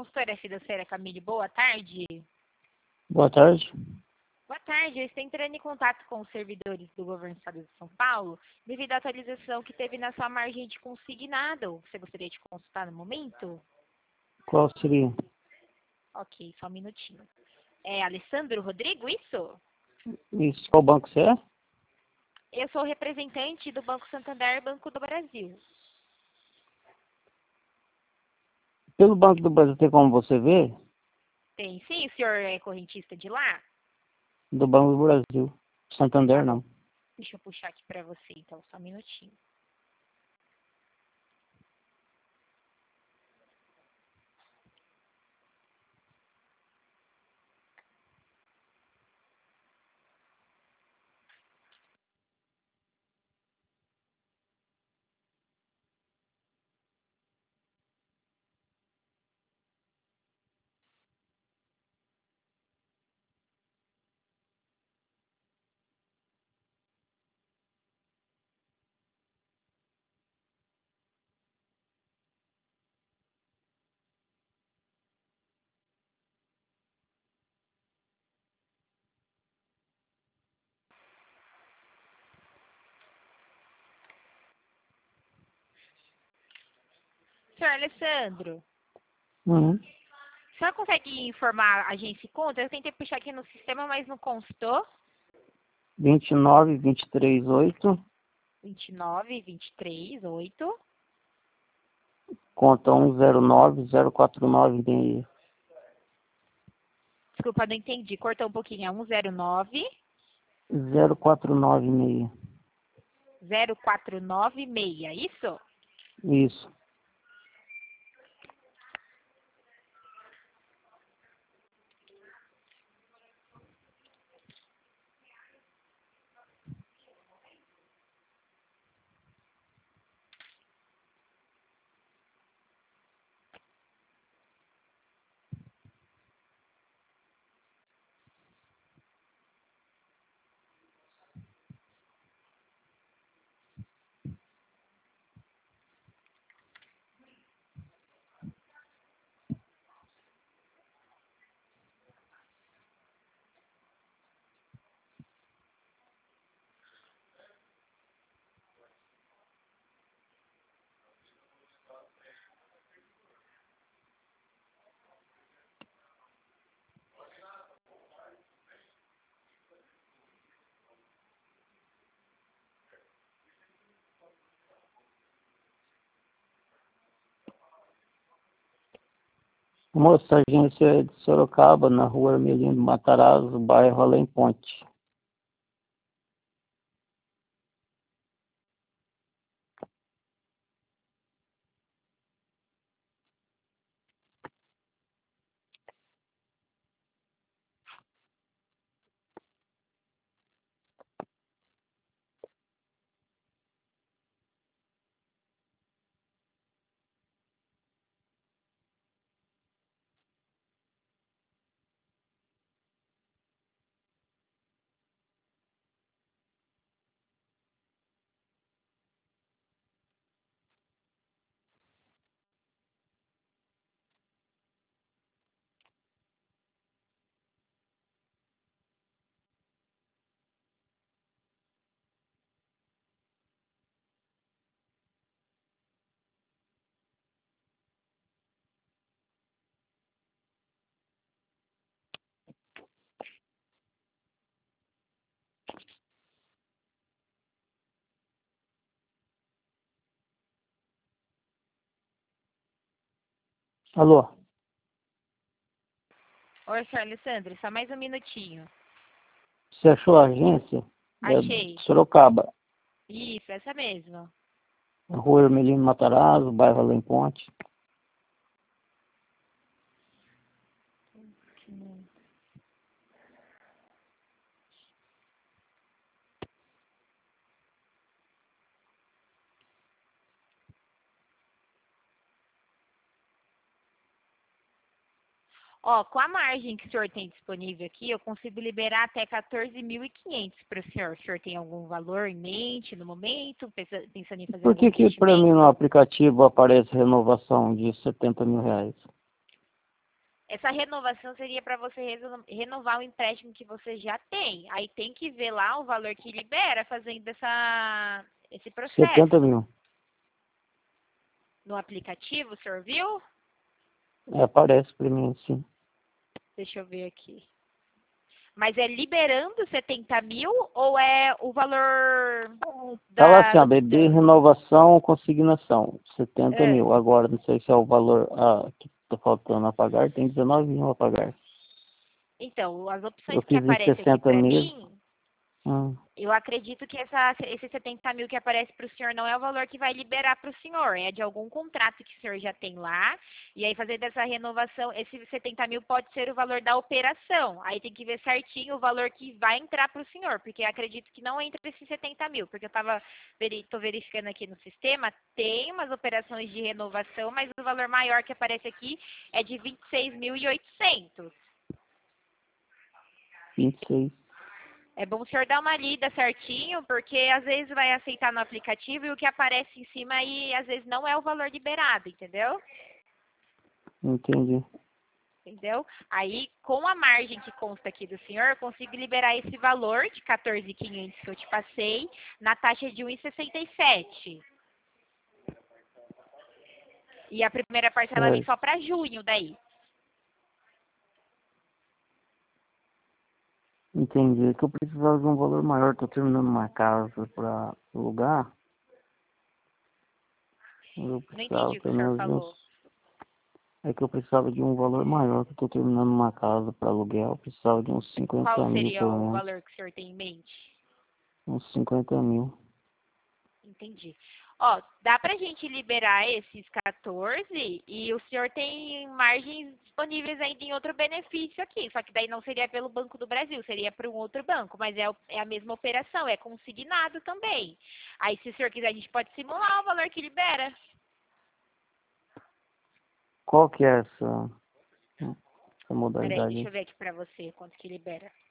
consultora financeira Camille, boa tarde. Boa tarde. Boa tarde, eu estou entrando em contato com os servidores do Governo do Estado de São Paulo devido à atualização que teve na sua margem de consignado. Você gostaria de consultar no momento? Qual seria? Ok, só um minutinho. É Alessandro Rodrigo, isso? Isso. Qual banco você é? Eu sou representante do Banco Santander, Banco do Brasil. Pelo Banco do Brasil tem como você ver? Tem sim, o senhor é correntista de lá? Do Banco do Brasil. Santander não. Deixa eu puxar aqui para você, então, só um minutinho. Senhor Alessandro, Uhum. o senhor consegue informar a agência e conta? Eu tentei puxar aqui no sistema, mas não constou. 29, 23, 8. 29, 23, 8. Conta 109, 049 Desculpa, não entendi. Cortou um pouquinho. É 109 049 0496, isso? Isso. Moça, a agência é de Sorocaba, na rua Armelino Matarazzo, bairro Além Ponte. Alô? Oi, senhor Alessandro, só mais um minutinho. Você achou a agência? É Achei. de Sorocaba, Isso, essa mesmo. na rua Armelino Matarazzo, bairro Além Ponte. Ó, com a margem que o senhor tem disponível aqui, eu consigo liberar até 14.500 para o senhor. O senhor tem algum valor em mente no momento? Pensando em fazer Por algum que para mim investimento? no aplicativo aparece renovação de R$ 70 mil? Essa renovação seria para você renovar o empréstimo que você já tem. Aí tem que ver lá o valor que libera fazendo esse processo. 70 mil. No aplicativo, o senhor viu? Aparece para mim, sim. Deixa eu ver aqui. Mas é liberando 70 mil ou é o valor Tava assim, ó, BB, renovação, consignação, 70 mil. Agora, não sei se é o valor que tá faltando a pagar, tem 19 mil a pagar. Então, as opções Eu que fiz em aparecem aqui 60 para mil. mim, eu acredito que esse 70 mil que aparece para o senhor não é o valor que vai liberar para o senhor, é de algum contrato que o senhor já tem lá, e aí fazer dessa renovação, esse 70 mil pode ser o valor da operação, aí tem que ver certinho o valor que vai entrar para o senhor, porque eu acredito que não entra esses 70 mil, porque eu estou verificando aqui no sistema, tem umas operações de renovação, mas o valor maior que aparece aqui é de 26.800. 26. É bom o senhor dar uma lida certinho, porque às vezes vai aceitar no aplicativo e o que aparece em cima aí, às vezes não é o valor liberado, entendeu? Entendi. Entendeu? Aí, com a margem que consta aqui do senhor, eu consigo liberar esse valor de 14.500 que eu te passei, na taxa de 1,67. E a primeira parcela vem só para junho daí. Entendi. É que eu precisava de um valor maior. Estou terminando uma casa para alugar. Eu Não precisava entendi o que o pelo senhor menos de falou. uns... É que eu precisava de um valor maior, que eu estou terminando uma casa para aluguel. Eu precisava de uns 50 Qual mil, seria pelo o menos. valor que o senhor tem em mente? Uns 50 mil. Entendi. Ó, dá pra gente liberar esses 14 e o senhor tem margens disponíveis ainda em outro benefício aqui. Só que daí não seria pelo Banco do Brasil, seria para um outro banco. Mas é a mesma operação, é consignado também. Aí, se o senhor quiser, a gente pode simular o valor que libera. Qual que é essa Peraí, modalidade deixa aí? eu ver aqui pra você quanto que libera.